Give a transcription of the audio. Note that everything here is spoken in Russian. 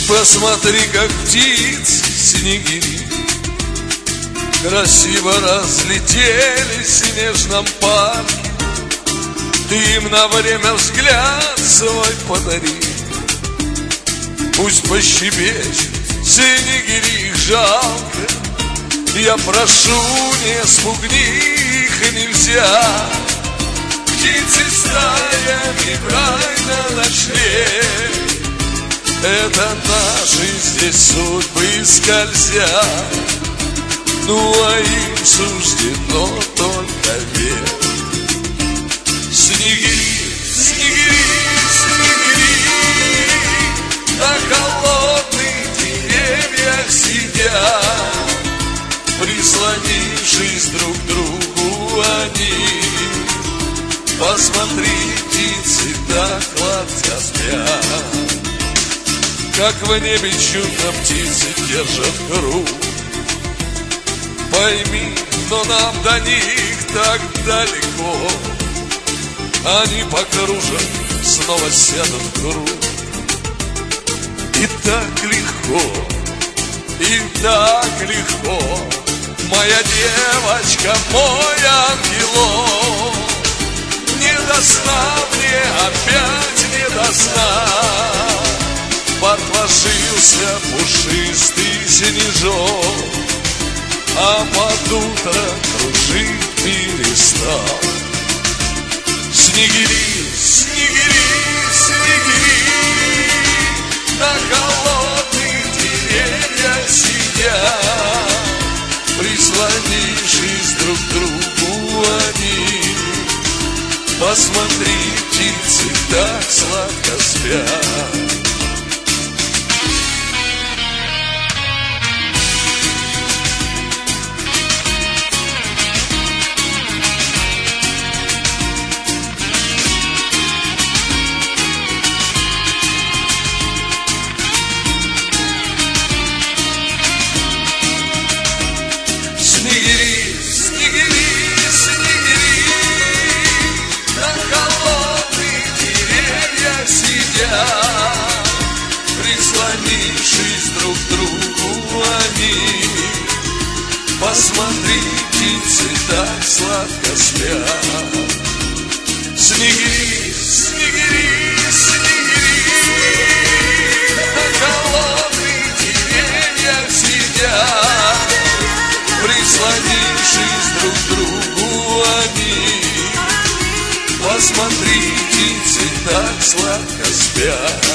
Посмотри, как птицы снегири красиво разлетелись в снежном парке. Ты им на время взгляд свой подари. Пусть пощебечут снегири, их жалко. Я прошу, не спугни их нельзя. Птицы стаями в рай на ночлег. Это наши здесь судьбы скользят. Ну а им суждено только век. Снегири, снегири, снегири, на холодных деревьях сидят, прислонившись друг к другу они. Посмотри, птицы так сладко спят. Как в небе чудно птицы держат круг. Пойми, но нам до них так далеко. Они покружат, снова сядут в круг. И так легко, и так легко. Моя девочка, мой ангелок. Не до сна мне, опять не до сна. Подложился пушистый снежок, а под утро кружит перестал. Снегири, снегири, снегири, на холодных деревьях сидят, прислонившись друг к другу они. Посмотри, птицы так сладко спят. Снегири, снегири, снегири, на холодных деревьях сидят, прислонившись друг к другу они. Посмотри, птицы так сладко спят. Снегири, снегири, снегири, на холодных деревьях сидят, прислонившись друг к другу они. Посмотри, птицы так сладко спят.